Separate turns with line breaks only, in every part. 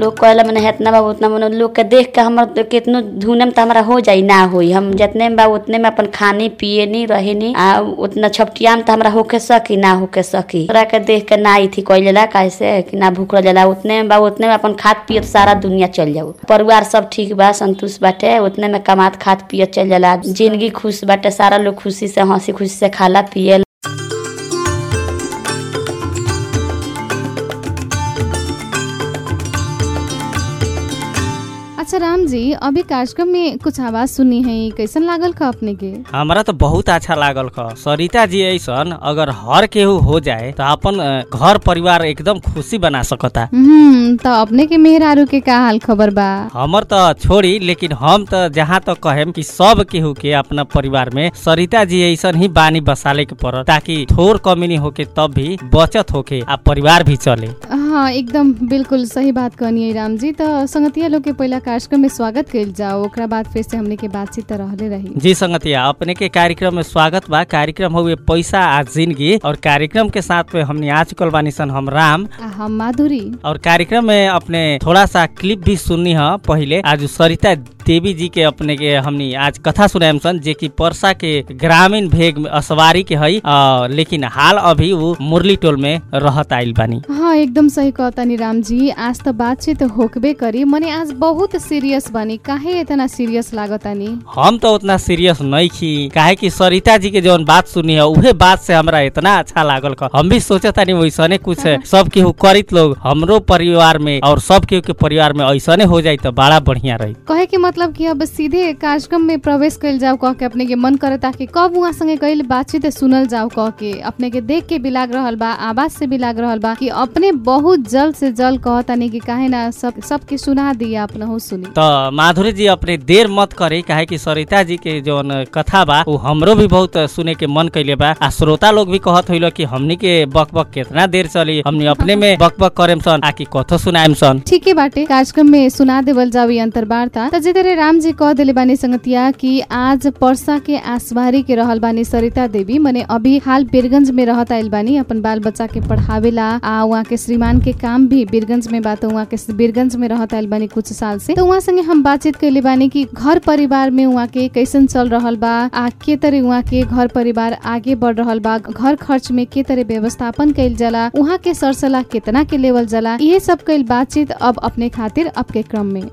लोग कहला मैंने हेतना बा उतना मैंने लोग के देख के हमर कितनो धुने में तो हमारा हो जाई ना होई हम जितने में बा उतने में अपन खानी पिए नहीं रहे नहीं आ उतना छपटिया में तो हमारा होके सकी ना होके सकी तोरा के देख के ना थी कहला कैसे कि ना भूख रह उतने में बा उतने में अपन खात पियत सारा दुनिया चल जाऊ परिवार सब ठीक बा संतुष्ट बाटे उतने में कमात खात पियत चल जाला जिंदगी खुश बाटे सारा लोग खुशी से हंसी खुशी से खाला पिए।
अच्छा राम जी अभी कार्यक्रम में कुछ आवाज सुनी है कैसन लागल का अपने के?
हमरा तो बहुत अच्छा लागल का सरिता जी ऐसन अगर हर केहू हो जाए तो अपन घर परिवार एकदम खुशी बना सकता।
तो अपने के मेहरारू के का हाल खबर बा?
हमर तो छोड़ी लेकिन हम तो जहाँ तक कहेम कि सब केहू के अपना परिवार में सरिता जी ऐसन ही बानी बसाले के पड़त ताकि थोर कमी होके तब भी बचत होके आ परिवार भी चले।
हाँ एकदम बिल्कुल सही बात कहनी है राम जी। तो संगतिया लोग के पहला कार्यक्रम में स्वागत कइल जाओ ओकरा बाद फिर से हमने के बातचीत रहले रही।
जी संगतिया अपने के कार्यक्रम में स्वागत बा। कार्यक्रम हुए पैसा आज जिंदगी और कार्यक्रम के साथ में हमने आ चुकल बानी सन हम राम
हम माधुरी और
कार्यक्रम में अपने थोड़ा सा क्लिप भी सुननी है पहले आज सरिता देवी जी के अपने के हमनी आज कथा सुनाएम सन जे की परसा के ग्रामीण भेग में असवारी के हई लेकिन हाल अभी वो मुरली टोल में रहत आइल बानी।
हाँ एकदम सही कहतानी राम जी। आज तो बातचीत होकबे करी मने आज बहुत सीरियस बानी काहे इतना सीरियस लागतानी?
हम तो उतना सीरियस नहीं थी काहे कि सरिता जी के जौन बात सुनी है उहे बात से हमरा इतना अच्छा लागल का हम भी सोचतानी वैसने कुछ सब केहू करित लोग हमरो परिवार में और सब केहू के परिवार में ऐसने हो जाए तो बड़ा बढ़िया रही।
कहे कि मतलब कि अब सीधे कार्यक्रम में प्रवेश कइल जाओ कह के अपने के मन करे ताकि कब वहाँ संगे कइल बातचीत सुनल जाओ कह के अपने के देख के भी लाग रहल बा आवाज से भी लाग रहल बा कि अपने बहुत जल्द से जल्द कहतानी कि काहे ना सबके सुना दिया अपना हो सुनी।
तो माधुरी जी अपने देर मत करे काहे कि सरिता जी के जौन कथा बा वो हमरो भी बहुत सुने के मन कइले बा आ श्रोता लोग भी कहत होइलो कि हमनी के बक बक कितना देर चली हमनी अपने में बक बक करेम सन आ कि कथो सुनाएम सन।
ठीक है बाटे कार्यक्रम में सुना देवल जाओ अंतर्वार्ता त जे राम जी कह दिले बानी संगतिया कि आज परसा के आसवारी के रहल बानी सरिता देवी मने अभी हाल बीरगंज में रहत आइल बानी अपन बाल बच्चा के पढ़ावेला आ वहाँ के श्रीमान के काम भी बीरगंज में बात वहाँ के बीरगंज में रहत आइल बानी कुछ साल से। तो वहाँ संगे हम बातचीत कैले बानी कि घर परिवार में वहाँ के कैसन चल रहल बा आ के तरह वहाँ के घर परिवार आगे बढ़ रहल बा घर खर्च में के तरह व्यवस्थापन कैल जाला वहाँ के सरसलाह कितना के लेवल जाला ये सब कैल बातचीत अब अपने खातिर अब के क्रम में।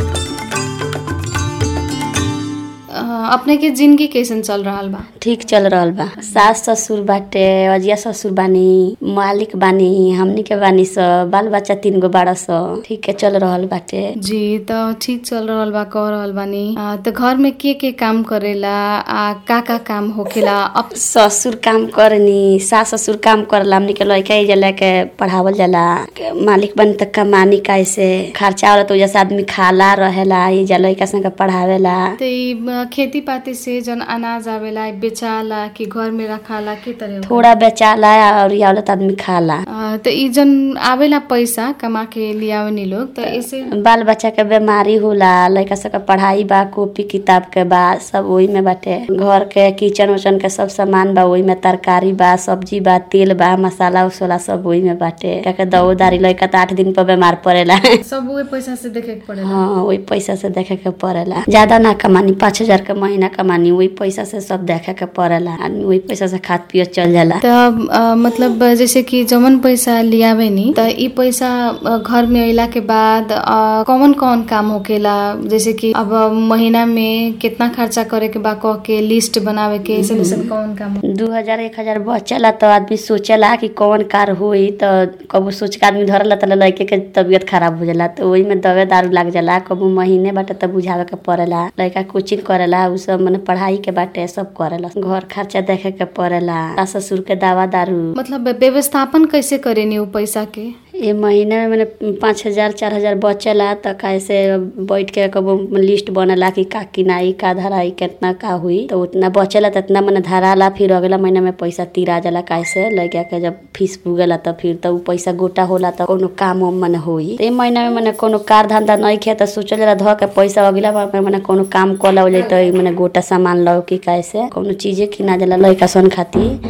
अपने के जिंदगी कैसन चल रहा बा?
ठीक चल रहा बा। सास ससुर बाटे अजिया ससुर बानी मालिक बानी हमनी के बानी सब बाल बच्चा 3 गो 1200 ठीक है चल रहा बाटे
जी। तो ठीक चल रहा बा कह रहल बानी तो घर में के काम करेला आ का काम होखेला?
अब ससुर काम करनी सास ससुर काम करला हमनी के लइका जला के पढ़ावल जाला मालिक बन तक कमानी कैसे खर्चा होला तो जैसे आदमी खाला रहेला ये जा लइका संग पढ़ावेला।
तो खेती पाती से जन अनाज आवेला बेचाला कि घर में रखाला के तरह?
थोड़ा बेचाला और यावला तो आदमी खाला।
तो ई जन आवेला पैसा कमा के लियावे नी लोग तो ऐसे
बाल बच्चा के बीमारी होला लइका सब के पढ़ाई बा कॉपी किताब के बा सब वही में बाटे घर के किचन उचन के सब सामान बा वही में तरकारी बा सब्जी बा तेल बा मसाला उसला सब वही में बाटे क्या दवादारी लइका तो 8 दिन पर बीमार पड़ेला
सब वही पैसा से देखे के पड़ेला।
हाँ वही पैसा से देखे के पड़ेला ज्यादा ना कमानी 5000 के महीना कमानी वही पैसा से सब देखे के पड़ेला आदमी वही पैसा से खाद पियत चल जाला।
तो मतलब जैसे कि जमन पैसा लियावे नी तो ई पैसा घर में अइला के बाद कौन कौन काम होकेला जैसे कि अब महीना में कितना खर्चा करे के बा कह के लिस्ट बनावे के ऐसे कौन काम
2000-1000 बचला तो आदमी सोचला कि कौन कार होई तो कबो सोच के आदमी धरला तो लड़के के तबियत खराब हो जाला तो वही में दवा दारू लग जाला कबो महीने बाटे तो बुझावे के पड़ेला लड़का कोचिंग करेला उ सब माने पढ़ाई के बाटे सब करेला घर खर्चा देखे के पड़ेला सास ससुर के दवा दारू
मतलब व्यवस्थापन कैसे करेनी उ पैसा के?
ये महीने में मैंने 5000-4000 बचला तो कैसे बैठ के कबो लिस्ट बनला कि का किनाई का धराई कितना का हुई तो उतना बचला तो उतना मैंने धराला फिर अगला महीना में पैसा तिरा जाला कैसे लड़का के जब फीस पुगेला तो फिर तो पैसा गोटा होला तो कोनो काम मन होई तो महीना में मैंने कोनो कार धंधा नहीं किया तो सोचल जरा ध के पैसा अगला मैंने कोनो काम कला हो जाए तो मैंने गोटा सामान लो कि कैसे कोनो चीजें किना जाला लड़का सन खातिर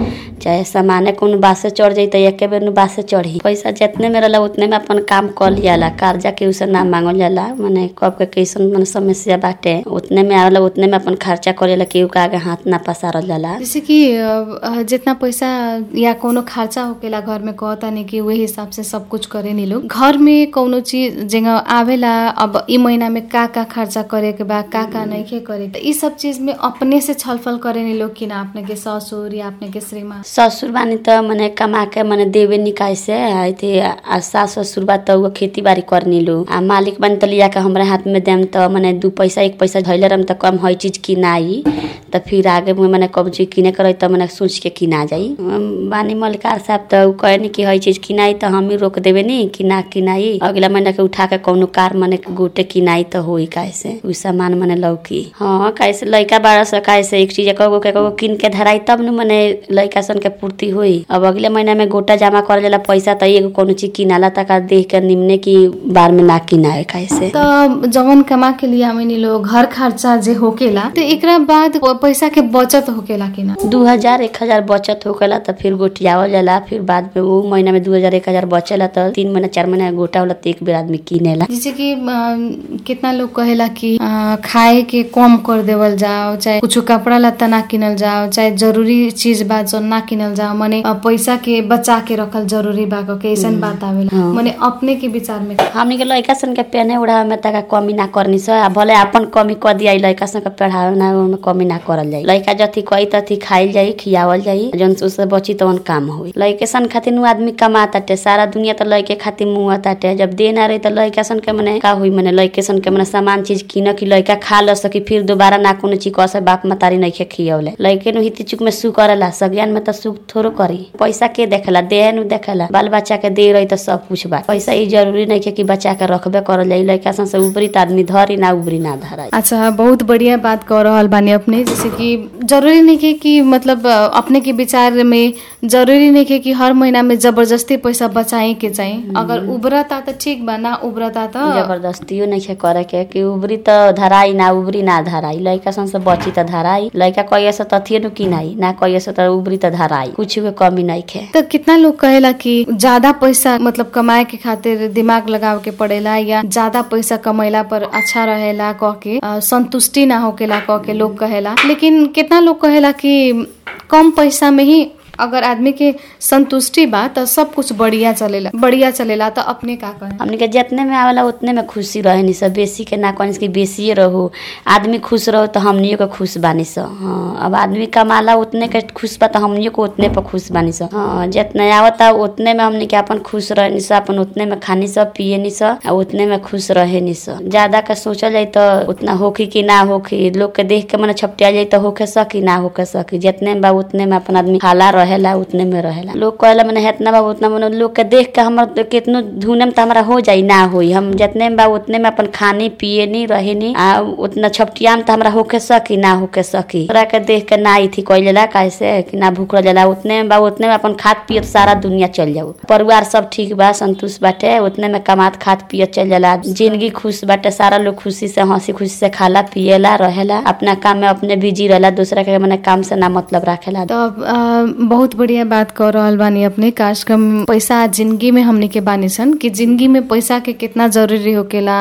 चाहे सामान्य कोनो बात से चढ़ जाई त एके बेर बात से चढ़ी। पैसा जितने में रहला उतने में अपन काम कर लियाला, कर्जा के उसे ना मांगल जाला। माने कब के कैसन माने समस्या बाटे उतने में आवेला उतने में अपन खर्चा करेला, केहू के आगे हाथ ना पसारल जाला।
जैसे कि जितना पैसा या कोनो खर्चा होकेला घर में कहता नहीं कि वही हिसाब से सब कुछ करे नहीं लोग। घर में कोनो चीज जगह आवेला अब ई महीना में का खर्चा करे के बा का नहीं करे, तो ई सब चीज में अपने से छलफल करे नहीं लोग कि ना अपने के ससुर या अपने के श्रीमान?
ससुर बानी त मने कमा के मने देवे निकाय से आइते आ सास ससुर बा त वो खेती बाड़ी करनी लो। आ मालिक बानी त लिया के हमरा हाथ में देम त मने 2 पैसा 1 पैसा धइले रहम त कम हई चीज किनाई त फिर आगे मने कब चीज किने करे त मने सोच के किना जाई। बानी मलिकार साहब त कहनी कि हई चीज किनाई त हम ही रोक देवे नी कि ना किनाई, अगला महीना के उठा के कोनो कार मने गोटे किनाई त होई कैसे उ सामान मने लौकी। हां कैसे लइका बाड़ा से कैसे एक चीज कगो किन के धराई तब न मने लइका सन के पूर्ति होई। अब अगले महीना में गोटा जमा कर जाला पैसा त एगो कोनो चीज किनाला त का देख के निमने की बार में ना किनाए कैसे।
त जवन कमा के लिए हमनी लोग घर खर्चा जे होकेला त एकरा बाद पैसा के बचत होकेला कि ना?
2000 1000 बचत होकेला त फिर गोटियावल जाला, फिर बाद में वो महीना में 2000 1000 बचेला त 3 महीना 4 महीना गोटा होला त एक बेर आदमी किनेला।
जैसे कि कितना लोग कहेला कि खाए के कम कर देवल जाओ, चाहे कुछ कपड़ा लत्ता ना किनल जाओ, चाहे जरूरी चीज बा जो ना किनल जाओ, माने पैसा के बचा के रखल जरूरी बा के ऐसन बात आवेला। माने अपने के विचार में
हमनी के लइका सन के पहने उड़ावे में तका कमी ना करनी स, भले अपन कमी क दिया लइका सन के पढ़ावे ना में कमी ना करल जाई। लइका जथी कही तथी खाइल जाई खियावल जाई, जौन से बची तवन काम होई। लइके सन खातिर नु आदमी कमाताटे, सारा दुनिया त लइके खातिर मुआताटे। जब दे ना रही त लइका सन के मने का होई, मने लइके सन के मने सामान चीज किन कि लइका खा ल सकी, फिर दोबारा ना कोनो चीज कसे बाप मतारी नइखे खियौले। लइके नु हिती चुक में सुख करेला, सज्ञान में त सुख थोरो करी। पैसा के देखेला, देह नु देखेला, बाल बच्चा के दे रही त सब कुछ बा। पैसा ई जरूरी नहीं कि बच्चा के रखबे करल जाई, लइका सन से उबरी त आदमी धरी ना उबरी ना धराई।
अच्छा, बहुत बढ़िया बात कर रहल बानी अपने। जैसे कि जरूरी नहीं कि मतलब अपने के विचार में जरूरी नहीं कि हर महीना में जबरदस्ती पैसा बचाए के चाहिए। अगर उबरता त ठीक बा, ना उबरता त
जबरदस्तियो नहीं करे के कि उबरी त धराई ना उबरी ना धराई। लइका सन से बची त धराई, लइका कहिए से तथिए नु किनाई, ना कहिए से त उबरी त धराई, कुछ के कमी नहीं खे।
तो कितना लोग कहेला कि ज्यादा पैसा मतलब कमाए के खातिर दिमाग लगाव के पड़ेला, या ज्यादा पैसा कमैला पर अच्छा रहेला कह के संतुष्टि ना होकेला कह के लोग कहेला। लेकिन कितना लोग कहेला कि कम पैसा में ही अगर आदमी के संतुष्टि बा त सब कुछ बढ़िया चलेला। तो अपने का कहे?
हमनी के जितने में आवेला उतने में खुशी रहे नी सब, बेसी के ना कहनी कि बेसी रहो। आदमी खुश रहो तो हमनियो के खुश बानी स। हां, अब आदमी कमाला उतने के खुश बा त हमनियो को उतने पर खुश बानी स। हां, जितने आवता उतने में हमनी के अपन खुश रहनी स, अपन उतने में खानी स पिए नी स, आ उतने में खुश रहे नी स। ज्यादा के सोचल जाई त उतना होखी कि ना होखी, लोग के देख के मने छपटिया जाई त होखे सकी ना होखे सकी। जितने में बा उतने में अपन आदमी खाला रहेला, उतने में रहेला। लोग कहला मने हेतना बा उतना मने लोग के देख के हमर केतनो धुने में त हमरा हो जाई ना होई। हम जितने में बा उतने में अपन खानी पिए नी रहे नी, आ उतना छपटिया में त हमरा होके सकी ना होके सकी। तोरा के देख के ना इथी कइलेला कैसे कि ना भूख रहेला। उतने में बा उतने में अपन खात पियत सारा दुनिया चल जाऊ, परिवार सब ठीक बा, संतुष्ट बाटे, उतने में कमात खात पियत चल जाला, जिंदगी खुश बाटे, सारा लोग खुशी से हंसी खुशी से खाला पिएला रहेला, अपना काम में अपने बिजी रहेला, दूसरा के मने काम से ना मतलब राखेला।
तो बहुत बढ़िया बात कर रहल बानी अपने। कार्यक्रम पैसा जिंदगी में हमनी के बानी सन कि जिंदगी में पैसा के कितना जरूरी होकेला,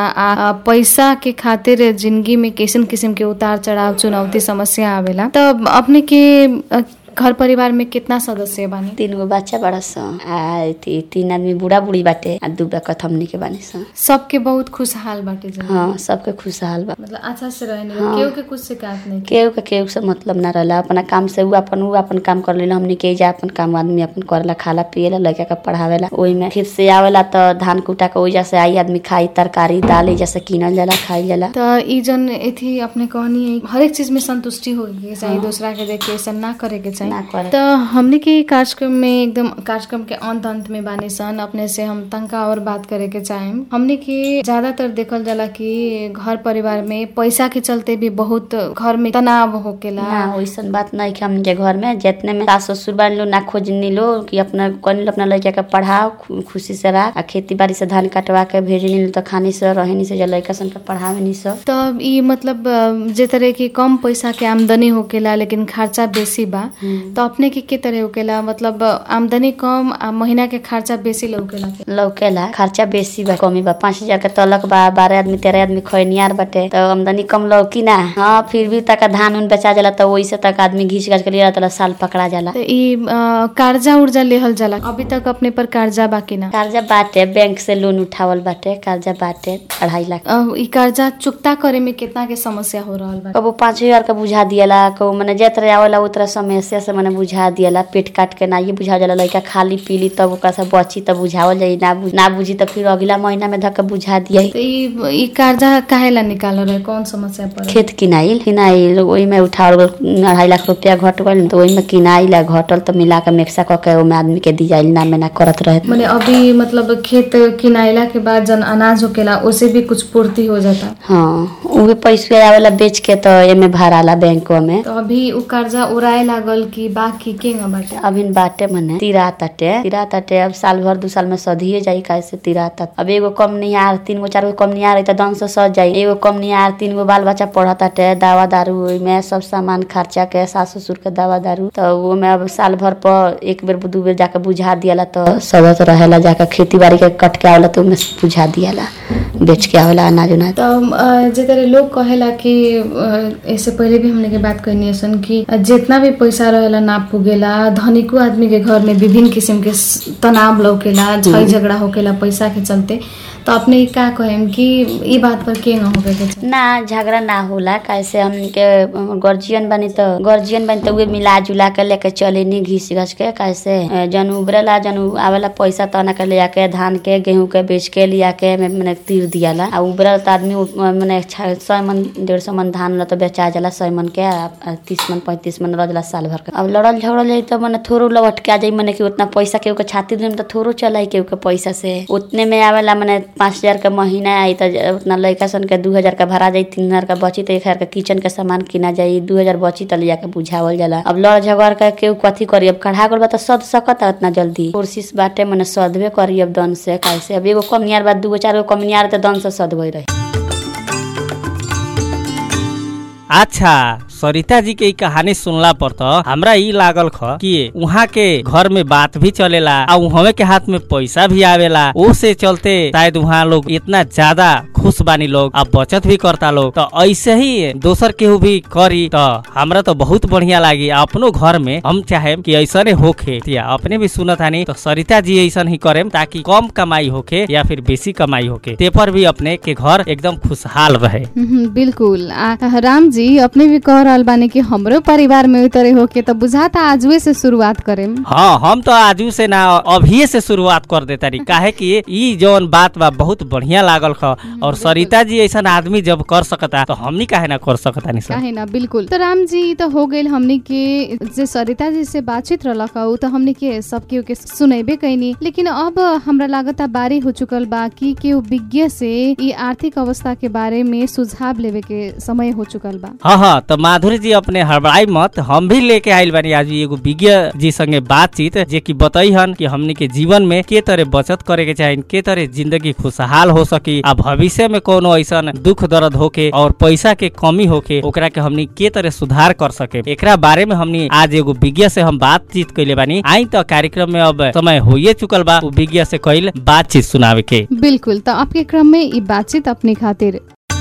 पैसा के खातिर जिंदगी में किस्म किस्म के उतार चढ़ाव चुनौती समस्या आवेला। तो अपने के घर परिवार में कितना सदस्य बानी?
3 गो बच्चा बड़ा स, आ 3 आदमी बूढ़ा बूढ़ी बाटे, आ 2 बकत हमनी के बानी स।
सबके बहुत खुशहाल बाटे?
हां, सबके खुशहाल बा,
मतलब अच्छा से रहने। केहू के कुछ शिकायत नहीं?
केहू से मतलब ना रहला। अपना काम से उ अपन काम कर लेला, हमनी के जा अपन काम आदमी अपन करेला, खाला पिएला, लड़का के पढ़ावेला। ओई में फिर से आवेला त धान कुटा के ओइजा से आई आदमी खाई, तरकारी दाल एजा से किनल जाला, खाई जाला।
त ई जन एथी अपने कहनी है हर एक चीज में संतुष्टि होगी चाहिए, दूसरा के देख के ऐसा ना करे के चाहिए। तो हमने के कार्यक्रम में एकदम कार्यक्रम के अंत में बानी सन, अपने से हम तंका और बात करे के चाहेम। हमने के ज्यादातर देखल जाला कि घर परिवार में पैसा के चलते भी बहुत घर में तनाव होकेला।
ना वैसन बात नहीं कि हमने के घर में जितने में सास ससुर बानी लो ना खोजनी लो कि अपना कनी अपना लड़का के पढ़ाओ, खुशी से रख, खेती बाड़ी से धान कटवा के भेजनी लो तो खानी से रहनी से लड़का सन के पढ़ावे नी सब।
तब ई मतलब जे तरह की कम पैसा के आमदनी होकेला लेकिन खर्चा बेसी बा, तो अपने के तरह होकेला मतलब आमदनी कम आ महीना के खर्चा बेसी
लौकेला खर्चा बेसी बा कमी बा 5,000 के तलक बा 12 आदमी 13 आदमी खैनियार बाटे तो आमदनी कम लौकी ना। हाँ फिर भी तक धान उन बेचा जाला तो वही से तक आदमी घीच घाच के लिया तो साल पकड़ा जाला।
तो कर्जा उर्जा लेहल जाला अभी तक अपने पर कर्जा बाकी ना?
कर्जा बाटे बैंक से लोन उठावल बाटे कर्जा बाटे 2.5 लाख।
कर्जा चुकता करे में कितना के समस्या हो रहल बा?
कबो 5,000 का बुझा दियाला कबो मने जेतरे आवेला उतरा समस्या से मने बुझा दियाला पेट काट के ना ये बुझा जाला लइका खाली पीली तब ओकरा से बची तब बुझावल जाई ना बुझी तो फिर अगला महीना में धक्का बुझा दिया।
तो ई कर्जा काहेला निकाल रहे कौन समस्या पर?
खेत किनाइल ओही में उठावल 2.5 लाख रुपया घट गइल तो ओही में किनाइल घटल तो मिला के मिक्सा क के ओमे आदमी के दी जाइल ना में ना करत रहे।
माने अभी मतलब खेत किनाइला के बाद जन अनाज होकेला उसे भी कुछ पूर्ति हो जाता?
हाँ उहे पैसा आवेला बेच के तो एमे भराला बैंकों में।
तो अभी उ कर्जा उड़ाए लागल की बाकी केंगा बाटे?
अभी बाटे मने तिरा ताटे अब साल भर 2 साल में सधिए जाई कैसे तिरा तात। अब एगो कम निहार 3 गो 4 गो कम निहार है तो दन से सज जाई। एगो कम निहार 3 गो बाल बच्चा पढ़ताटे दवा दारू में सब सामान खर्चा के सास ससुर के दवा दारू तो वो में अब साल भर पर 1 बेर 2 बेर जाके बुझा दियाला तो सबत रहेला जाके खेती बाड़ी के कट के आवेला तो उमे बुझा दियाला बेच के आवेला अनाज उनाज।
तो जे तरह लोग कहेला कि इससे पहले भी हमने के बात करनी सन कि जितना भी पैसा रहेला ना पुगेला धनिको आदमी के घर में विभिन्न किस्म के तनाव लौकेला झगड़ा झगड़ा होकेला पैसा के चलते। तो अपने का कहेम कि ई बात पर के न होवे के
ना झगड़ा ना होला कैसे हमके गर्जियन बनी तो वे मिला जुला के लेके चले नी घिस घस के कैसे जन उबरेला जन आवेला पैसा तना के ले आके धान के गेहूं के बेच के लिया के मैंने तीर दियाला आ उबरल तो आदमी मैंने 100 मन 150 मन धान ला तो बेचा जाला 100 मन के 30 मन 35 मन रह जाला साल भर के। अब लड़ल झगड़ल जाई तो मैंने थोड़ो लौट के आ जाई मैंने कि उतना पैसा केहू के छाती दिन तो थोड़ो चलाई केहू के पैसा से उतने में आवेला मैंने 5,000 का महीना आई तो उतना लड़का सन के 2,000 का भरा जाई 3,000 का बची तो 1,000 का किचन के सामान किना जाई 2,000 बची तो लिया के बुझावल जाला। अब लड़ झगड़ के केहू कथी करी अब कढ़ा गल बा तो सद सकत उतना जल्दी कोशिश बाटे मैंने सदबे करी अब दन से कैसे अब एगो कमियार बा 2 गो 4 गो कमियार तो दन से सदबे रही।
अच्छा सरिता जी के कहानी सुनला पर तो हमरा ई लागल ख कि वहाँ के घर में बात भी चलेला आ उहवे के हाथ में पैसा भी आवेला उसे चलते शायद वहाँ लोग इतना ज्यादा खुश बानी लोग अब बचत भी करता लोग। तो ऐसे ही दोसर केहू भी करी तो हमरा तो बहुत बढ़िया लागी अपनो घर में हम चाहे कि ऐसा होखे या अपने भी सुनत हानी तो सरिता जी ऐसा ही करे ताकि कम कमाई होखे या फिर बेसी कमाई होखे ते पर भी अपने के घर एकदम खुशहाल रहे।
बिल्कुल राम जी अपने भी कह रहल बानी कि हमरो परिवार में उतरे होके तो बुझाता आजुए से शुरुआत करें।
हाँ हम तो आजू से ना अभी से शुरुआत कर देता रही काहे कि ई जौन बात बा बहुत बढ़िया लागल ख और सरिता जी ऐसा आदमी जब कर सकता तो हमनी काहे ना कर सकता नहीं
काहे ना। बिल्कुल तो राम जी तो हो गए हमनी के जे सरिता जी से बातचीत रहलक उ तो हमनी के सब केहू के सुनेबे कैनी लेकिन अब हमरा लागता बारी हो चुकल बा कि केहू विज्ञ से ई आर्थिक अवस्था के बारे में सुझाव लेवे के समय हो चुकल बा।
हाँ तो माधुरी जी अपने हड़बड़ाई मत हम भी लेके आइल बानी आज एगो विज्ञ जी संगे बातचीत जे कि बताई हन कि हमनी के जीवन में के तरह बचत करे के चाहिए के तरह जिंदगी खुशहाल हो सकी आ भविष्य में कोनो ऐसा दुख दर्द होके और पैसा के कमी होके ओकरा के हमनी के तरह सुधार कर सके एकरा बारे में हमनी आज एगो विज्ञ से हम बातचीत कैले बानी। आई तो कार्यक्रम में अब समय होइए चुकल बा विज्ञ से कैल बातचीत सुनावे के।
बिल्कुल तो आपके क्रम में ये बातचीत अपने खातिर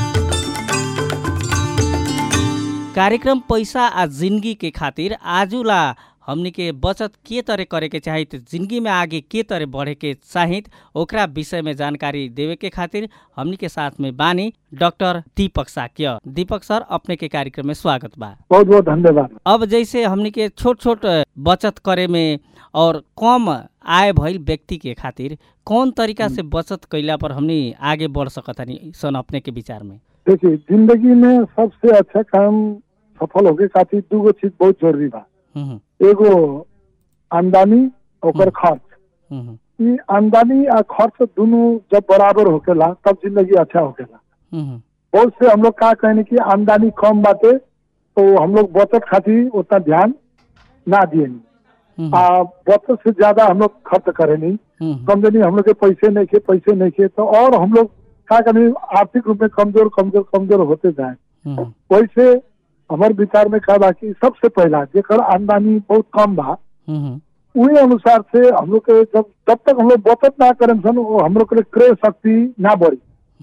कार्यक्रम पैसा आ जिंदगी के खातिर आजुला हमनी के बचत के तरह करे के चाहिए जिंदगी में आगे के तरह बढ़े के चाहिए ओकरा विषय में जानकारी देवे के खातिर हमनी के साथ में बानी डॉक्टर दीपक साक्य। दीपक सर अपने के कार्यक्रम में स्वागत बा।
बहुत बहुत धन्यवाद।
अब जैसे हमनी के छोट छोट बचत करे में और कम आय भइल व्यक्ति के खातिर कौन तरीका से बचत कैला पर हमनी आगे बढ़ सकतानी सन अपने के विचार में?
देखिए जिंदगी में सबसे अच्छा काम सफल होके खातिर 2 गो चीज बहुत जरूरी बा। एगो आमदनी और खर्च। ये आमदनी और खर्च दोनों जब बराबर होकेला तब जिंदगी अच्छा होकेला। बहुत से हम लोग का कहने की आमदनी कम बाटे तो हम लोग बचत खातिर उतना ध्यान ना दिए बचत से ज्यादा हम लोग खर्च करे नहीं समझे हम लोग के पैसे नहीं खे तो और हम लोग क्या करें आर्थिक रूप में कमजोर होते जाए। वैसे हमारे विचार में का बा कि सबसे पहला जेकर आमदनी बहुत कम बा उही अनुसार से हम लोग के जब तक हम लोग बचत ना करें सन हम लोग के क्रय शक्ति ना बढ़ी।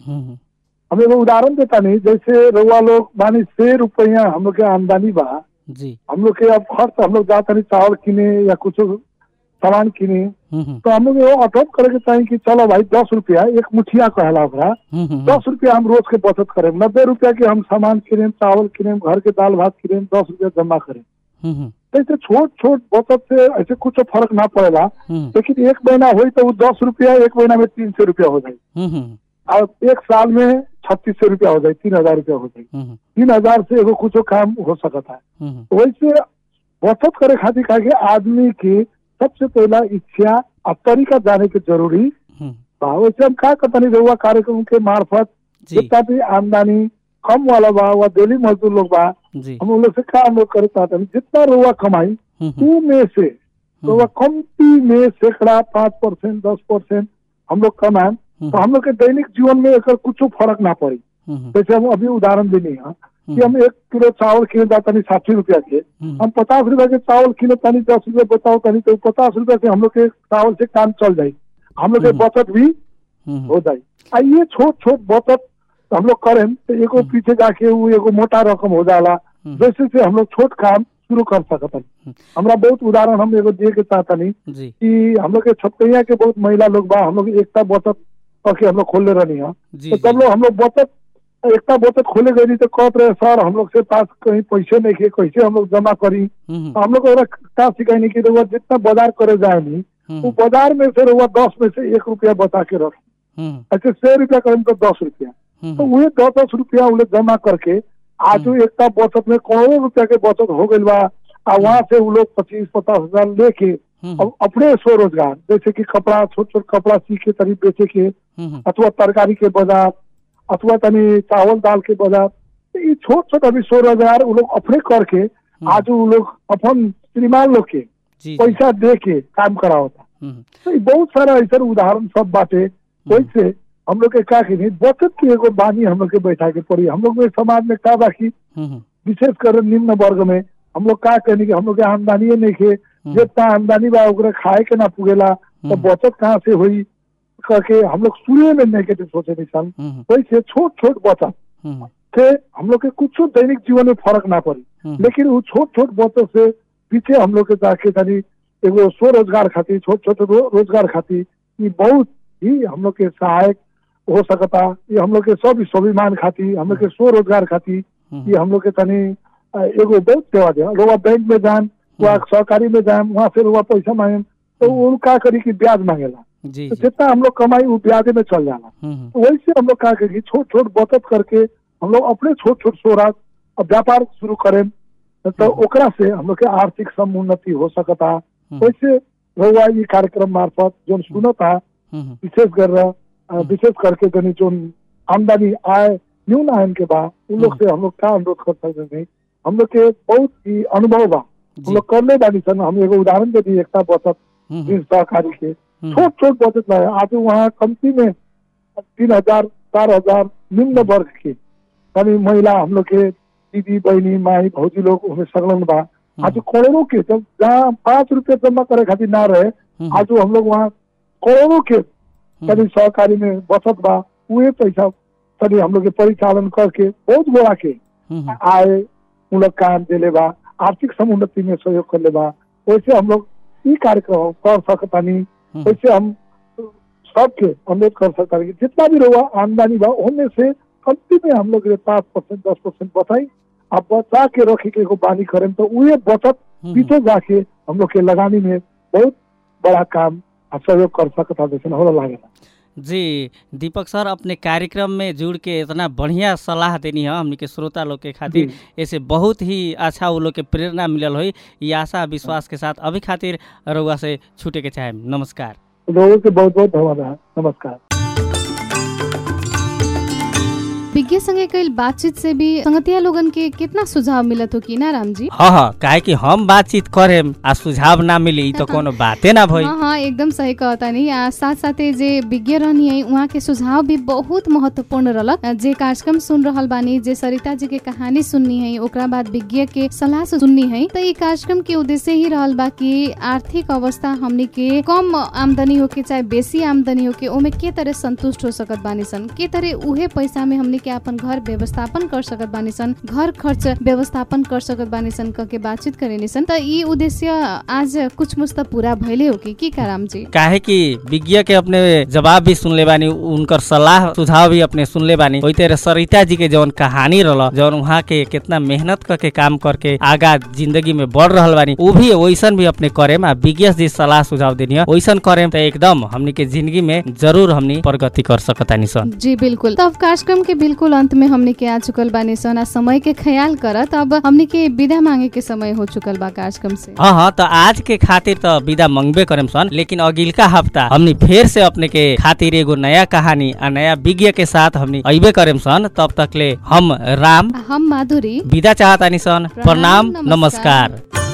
हम एगो उदाहरण देता नहीं, जैसे रउआ लोग मानी 100 रुपया हम लोग के आमदनी बा
जी,
हम लोग के अब खर्च हम लोग जाता नहीं चावल किने या कुछ सामान किने, तो हम लोग अटोप करे के चाहिए कि चलो भाई 10 रुपया एक मुठिया कहला ओकरा 10 रुपया हम रोज के बचत करें, 90 रुपया के हम सामान किने, चावल किने, घर के दाल भात किने, 10 रुपया जमा करें। ऐसे छोट छोट बचत से ऐसे कुछ फर्क ना पड़ेगा, लेकिन एक महीना हुई तो वो 10 रुपया एक महीना में 300 रुपया हो जाए और एक साल में 3600 रुपया हो जाए, 3000 रुपया हो जाए। 3000 से एगो कुछ काम हो सकता है। वैसे बचत करे खातिर कहा आदमी के सबसे पहला इच्छा और तरीका जाने के जरूरी बा। वैसे हम क्या करता नहीं रहुआ कार्यक्रम के मार्फत जितना भी आमदनी कम वाला बा व डेली मजदूर लोग बा हम लोग से क्या हम लोग करे चाहते हैं जितना रुआ कमाई में से रुआ कमती में 5% 10% हम लोग कमाए तो हम लोग के दैनिक जीवन में एक कुछ फर्क ना पड़ी। जैसे हम अभी उदाहरण देनी है कि हम 1 किलो चावल किने जाता नहीं 60 रुपया के, हम 50 रुपया के चावल किने तानी 10 रुपया बताओ तानी तो 50 रुपया से हम लोग के चावल से काम चल जाये, हम लोग के बचत भी हो जाये। ये छोट छोट बचत हम लोग करें तो एगो पीछे जाके वो एगो मोटा रकम हो जाला, जैसे से हम लोग छोट काम शुरू कर सकते। हमरा बहुत उदाहरण हम एगो दिए के चाहता नहीं कि हम लोग के छपकैया के बहुत महिला लोग बा, हम लोग एकता बचत करके हम लोग खोले रहनी है, तो जब लोग हम लोग बचत एकता बचत खोले गई तो कहते रहे सर हम लोग से पास कहीं पैसे नहीं खे, कैसे हम लोग जमा करी। तो हम लोग क्या सिखाई नहीं कि जितना बाजार करे जाए नहीं वो बाजार में से 10 में से 1 रुपया बचा के रख, ऐसे 100 रुपया करें तो 10 रुपया, तो वही 10 रुपया उन्हें जमा करके आज एकता बचत में करोड़ों रुपया के बचत हो गई बा। और वहाँ से वो लोग 25-50 हजार लेके अब अपने स्वरोजगार जैसे कि कपड़ा छोट छोट कपड़ा सी के तरी बेचे के अथवा तरकारी के बाजार अथवा तनी चावल दाल के बाजार, तो ये छोट छोट अभी स्वरोजगार वो लोग अपने करके आज वो लोग अपन श्रीमान लोग के पैसा दे के काम करा होता। तो बहुत सारा ऐसा उदाहरण सब बाटे। वैसे हम लोग के क्या की बचत की एगो बानी हम लोग के बैठा के पड़ी। हम लोग समाज में क्या बाकी विशेष कर निम्न वर्ग में हम लोग क्या कहने की हम लोग के आमदनी नहीं खे, जितना आमदनी बा ओकरा खाए के ना पुगेला तो बचत कहाँ से हुई करके हम लोग शुरू में नेगेटिव सोचे निशान। वैसे छोट छोट बचत से हम लोग के कुछ दैनिक जीवन में फर्क ना पड़ी, लेकिन वो छोट छोट बचत से पीछे हम लोग के जाके तनी एगो स्वरोजगार खातिर छोट छोट रोजगार खातिर ये बहुत ही हम लोग के सहायक हो सकता। ये हम लोग के सब स्वाभिमान खातिर हम लोग के स्वरोजगार खातिर ये हम लोग के तनी एगो बहुत सेवा दे। लोग बैंक में जान वहाँ सहकारी में जाए वहाँ फिर वहाँ पैसा मांगे तो वो क्या करी कि ब्याज मांगेला, तो जितना हम लोग कमाई वो ब्याज में चल जाला। तो वैसे हम लोग क्या करेंगे छोट छोट बचत करके हम लोग अपने छोट छोट स्वराज व्यापार शुरू करें तो ओकरा से हम लोग के आर्थिक समुन्नति हो सकता। वैसे हुआ ये कार्यक्रम मार्फत जो सुनता विशेष करके जनी जो आमदनी आय न्यून आयन के बाद उन लोग से हम लोग क्या अनुरोध कर सकते हैं, हम लोग के बहुत ही अनुभव बा हम लोग करने वाली सन। हम एगो उदाहरण दे दी एकता बचत सहकारी के छोट छोट बचत लाए आज वहाँ कमती में 3000-4000 निम्न वर्ग के कभी महिला हम लोग के दीदी बहनी माई भौजी लोग उनमें संलग्न बा। आज करोड़ों के जब जहाँ 5 रुपये जमा करे खातिर ना रहे आज हम लोग वहाँ करोड़ों के कभी सहकारी में बचत बा वही पैसा कभी हम लोग के परिचालन करके बहुत बड़ा के आए उन लोग काम दे बा आर्थिक समुन्नति में सहयोग कर ले बा। वैसे हम लोग ये कार्यक्रम कर सकता नहीं। वैसे हम सबके अनुरोध कर सकता है कि जितना भी रहा आमदनी बा उनमें से कमती में हम लोग 5% 10% बताई आप बचा के रखे के बानी करें तो वही बचत पीछे जाके हम लोग के लगानी में बहुत बड़ा काम सहयोग कर सकता जैसे हो लागेला।
जी दीपक सर अपने कार्यक्रम में जुड़ के इतना बढ़िया सलाह देनी है हमने के श्रोता लोग के खातिर, ऐसे बहुत ही अच्छा वो लोग के प्रेरणा मिलल हुई। ये आशा विश्वास के साथ अभी खातिर रउआ से छूटे के चाहे। नमस्कार।
लोगों के बहुत बहुत धन्यवाद। नमस्कार।
विज्ञ संगे कईल बातचीत से भी संगतिया लोगन के कितना सुझाव मिलत हो कि ना राम जी?
हाँ, काहे कि हम बातचीत करेम आ सुझाव ना मिली तो कोनो बाते ना भई।
हाँ, एकदम सही कहता नहीं। साथ साथे जे विज्ञ रहनी है उहाँ के सुझाव भी बहुत महत्वपूर्ण रहलक। जे कार्यक्रम सुन रहल बानी, जे सरिता जी के कहानी सुननी है, ओकरा बाद विज्ञ के सलाह सुननी है, तो ये कार्यक्रम के उद्देश्य ही रहल बा कि आर्थिक अवस्था हमनी के कम आमदनी होके चाहे बेसी आमदनी होके ओमे के तरह संतुष्ट हो सकत बानी सन, के तरह उहे पैसा में हमनी के अपन घर व्यवस्थापन कर सकत बानी सन, घर खर्च व्यवस्थापन कर सकत बानी सन के बातचीत करेनी सन। तो ये उद्देश्य आज कुछ मुझ तक पूरा भइले हो कि का राम जी?
काहे कि विज्ञ के अपने जवाब भी सुनले बानी, उनकर सलाह सुझाव भी अपने सुनले बानी। वही तरह सरिता जी के जौन कहानी रहल, जौन वहाँ के कितना मेहनत करके काम करके आगा जिंदगी में बढ़ रहल बानी, वो भी वैसन भी अपने करेम। विज्ञ जी सलाह सुझाव देनी वैसन करेम तो एकदम हमनी के जिंदगी में जरूर हमनी प्रगति कर सकतानी सन।
जी बिल्कुल। तब कार्यक्रम के बिल्कुल अंत में हमनी के आ चुकल बानी सन। समय के ख्याल करत अब हमनी के विदा मांगे के समय हो चुकल बा कार्यक्रम से।
हाँ, तो आज के खातिर तो विदा मंगबे करेम सन, लेकिन अगिलका हफ्ता हमनी फिर से अपने के खातिर एगो नया कहानी आ नया विज्ञ के साथ हमनी अइबे करेम सन। तब तक ले हम राम,
हम माधुरी
विदा चाहतानी सन। प्रणाम, नमस्कार।